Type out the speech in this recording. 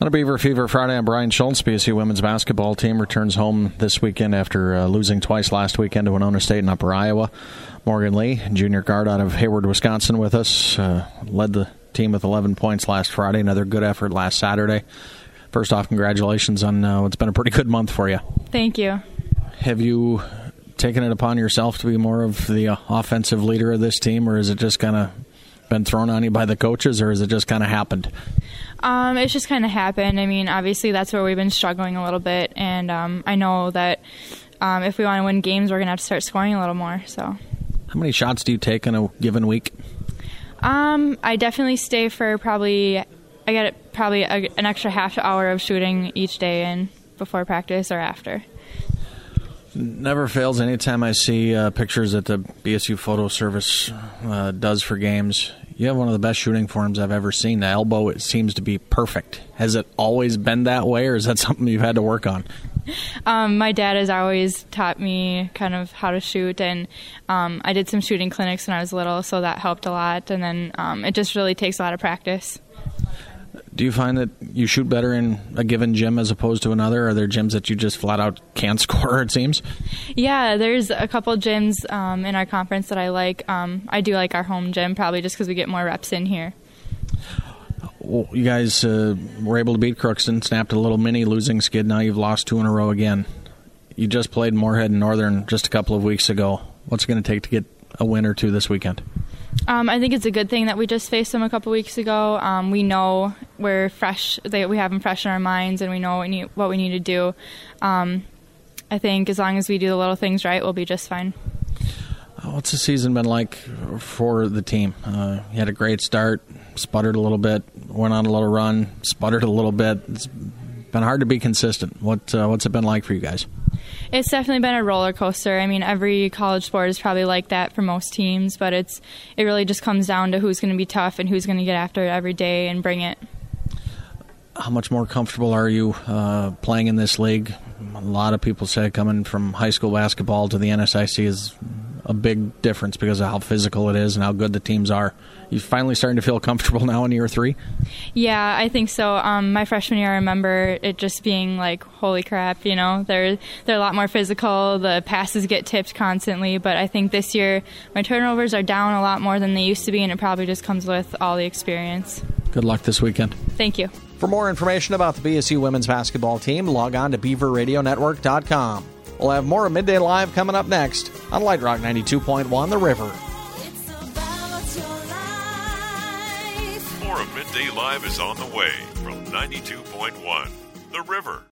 On a Beaver Fever Friday, I'm Brian Schultz. BSU women's basketball team returns home this weekend after losing twice last weekend to Winona State and Upper Iowa. Morgan Lee, junior guard out of Hayward, Wisconsin, with us. Led the team with 11 points last Friday. Another good effort last Saturday. First off, congratulations on what's been a pretty good month for you. Thank you. Have you taken it upon yourself to be more of the offensive leader of this team, or has it just kind of been thrown on you by the coaches, or has it just kind of happened? It's just kind of happened. I mean, obviously that's where we've been struggling a little bit, and I know that if we want to win games, we're going to have to start scoring a little more. So, how many shots do you take in a given week? I definitely stay for I get an extra half hour of shooting each day and before practice or after. Never fails anytime I see pictures that the BSU Photo Service does for games. You have one of the best shooting forms I've ever seen. The elbow, it seems to be perfect. Has it always been that way, or is that something you've had to work on? My dad has always taught me kind of how to shoot, and I did some shooting clinics when I was little, so that helped a lot. And then it just really takes a lot of practice. Do you find that you shoot better in a given gym as opposed to another? Are there gyms that you just flat out can't score, it seems? Yeah, there's a couple gyms in our conference that I like. I do like our home gym, probably just because we get more reps in here. Well, you guys were able to beat Crookston, snapped a little mini losing skid. Now you've lost 2 in a row again. You just played Moorhead and Northern just a couple of weeks ago. What's it going to take to get a win or two this weekend? I think it's a good thing that we just faced them a couple weeks ago. We know we're fresh; we have them fresh in our minds, and we know what we need to do. I think as long as we do the little things right, we'll be just fine. What's the season been like for the team? You had a great start, sputtered a little bit, went on a little run, sputtered a little bit. It's been hard to be consistent. What's it been like for you guys? It's definitely been a roller coaster. I mean, every college sport is probably like that for most teams, but it really just comes down to who's going to be tough and who's going to get after it every day and bring it. How much more comfortable are you playing in this league? A lot of people say coming from high school basketball to the NSIC is a big difference because of how physical it is and how good the teams are. You finally starting to feel comfortable now in year 3? Yeah, I think so. My freshman year, I remember it just being like, holy crap, they're a lot more physical. The passes get tipped constantly, but I think this year my turnovers are down a lot more than they used to be, and it probably just comes with all the experience. Good luck this weekend. Thank you. For more information about the BSU women's basketball team, log on to BeaverRadioNetwork.com. We'll have more of Midday Live coming up next on Light Rock 92.1 The River. More of Midday Live is on the way from 92.1 The River.